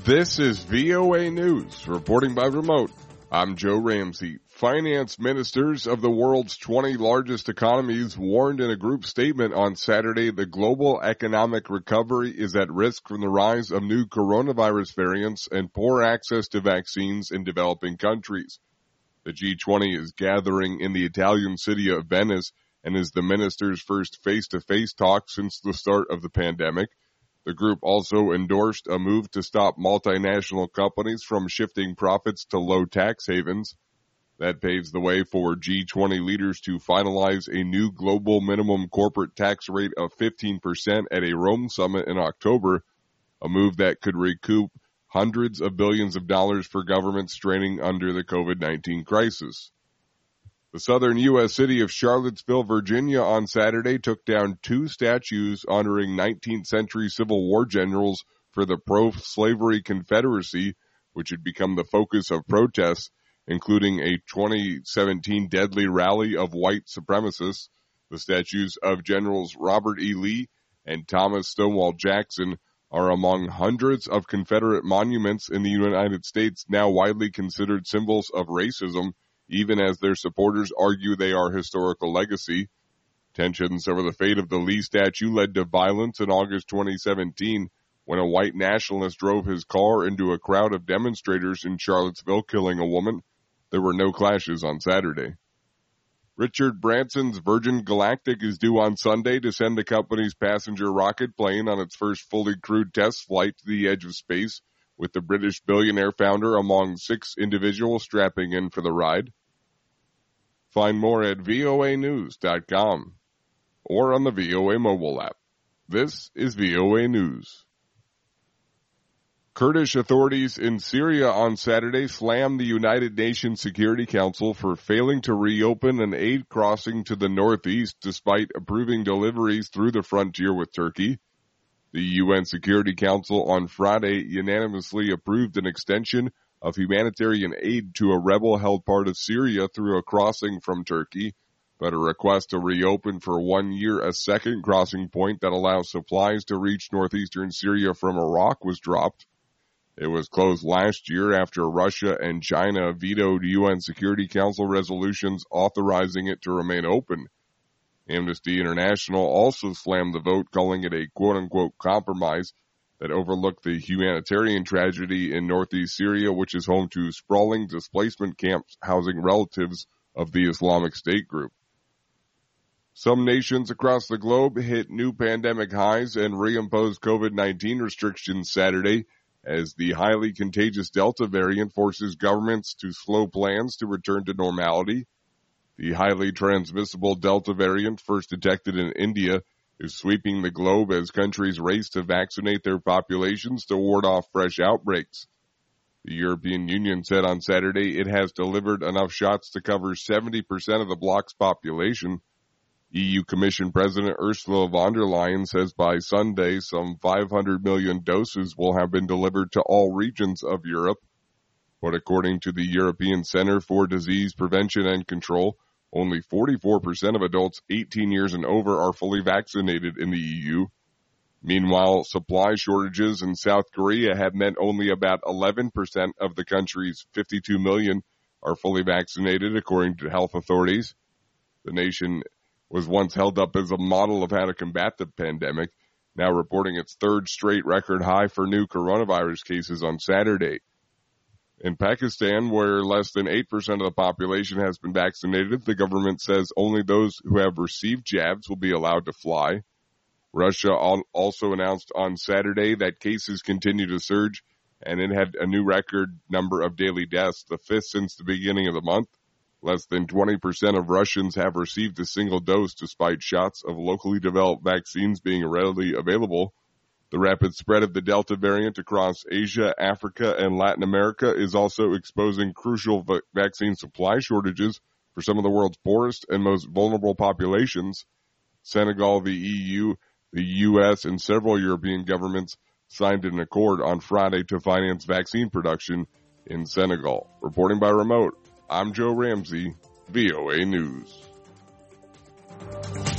This is VOA News, reporting by remote. I'm Joe Ramsey. Finance ministers of the world's 20 largest economies warned in a group statement on Saturday the global economic recovery is at risk from the rise of new coronavirus variants and poor access to vaccines in developing countries. The G20 is gathering in the Italian city of Venice and is the ministers' first face-to-face talk since the start of the pandemic. The group also endorsed a move to stop multinational companies from shifting profits to low tax havens. That paves the way for G20 leaders to finalize a new global minimum corporate tax rate of 15% at a Rome summit in October, a move that could recoup hundreds of billions of dollars for governments straining under the COVID-19 crisis. The southern U.S. city of Charlottesville, Virginia, on Saturday took down 2 statues honoring 19th century Civil War generals for the pro-slavery Confederacy, which had become the focus of protests, including a 2017 deadly rally of white supremacists. The statues of Generals Robert E. Lee and Thomas Stonewall Jackson are among hundreds of Confederate monuments in the United States now widely considered symbols of racism, even as their supporters argue they are historical legacy. Tensions over the fate of the Lee statue led to violence in August 2017 when a white nationalist drove his car into a crowd of demonstrators in Charlottesville, killing a woman. There were no clashes on Saturday. Richard Branson's Virgin Galactic is due on Sunday to send the company's passenger rocket plane on its first fully crewed test flight to the edge of space, with the British billionaire founder among 6 individuals strapping in for the ride. Find more at voanews.com or on the VOA mobile app. This is VOA News. Kurdish authorities in Syria on Saturday slammed the United Nations Security Council for failing to reopen an aid crossing to the northeast despite approving deliveries through the frontier with Turkey. The UN Security Council on Friday unanimously approved an extension of humanitarian aid to a rebel-held part of Syria through a crossing from Turkey, but a request to reopen for 1 year a second crossing point that allows supplies to reach northeastern Syria from Iraq was dropped. It was closed last year after Russia and China vetoed UN Security Council resolutions authorizing it to remain open. Amnesty International also slammed the vote, calling it a quote-unquote compromise that overlooked the humanitarian tragedy in northeast Syria, which is home to sprawling displacement camps housing relatives of the Islamic State group. Some nations across the globe hit new pandemic highs and reimposed COVID-19 restrictions Saturday as the highly contagious Delta variant forces governments to slow plans to return to normality. The highly transmissible Delta variant, first detected in India, is sweeping the globe as countries race to vaccinate their populations to ward off fresh outbreaks. The European Union said on Saturday it has delivered enough shots to cover 70% of the bloc's population. EU Commission President Ursula von der Leyen says by Sunday some 500 million doses will have been delivered to all regions of Europe. But according to the European Center for Disease Prevention and Control, only 44% of adults 18 years and over are fully vaccinated in the EU. Meanwhile, supply shortages in South Korea have meant only about 11% of the country's 52 million are fully vaccinated, according to health authorities. The nation was once held up as a model of how to combat the pandemic, now reporting its 3rd straight record high for new coronavirus cases on Saturday. In Pakistan, where less than 8% of the population has been vaccinated, the government says only those who have received jabs will be allowed to fly. Russia also announced on Saturday that cases continue to surge, and it had a new record number of daily deaths, the 5th since the beginning of the month. Less than 20% of Russians have received a single dose despite shots of locally developed vaccines being readily available. The rapid spread of the Delta variant across Asia, Africa, and Latin America is also exposing crucial vaccine supply shortages for some of the world's poorest and most vulnerable populations. Senegal, the EU, the U.S., and several European governments signed an accord on Friday to finance vaccine production in Senegal. Reporting by remote, I'm Joe Ramsey, VOA News.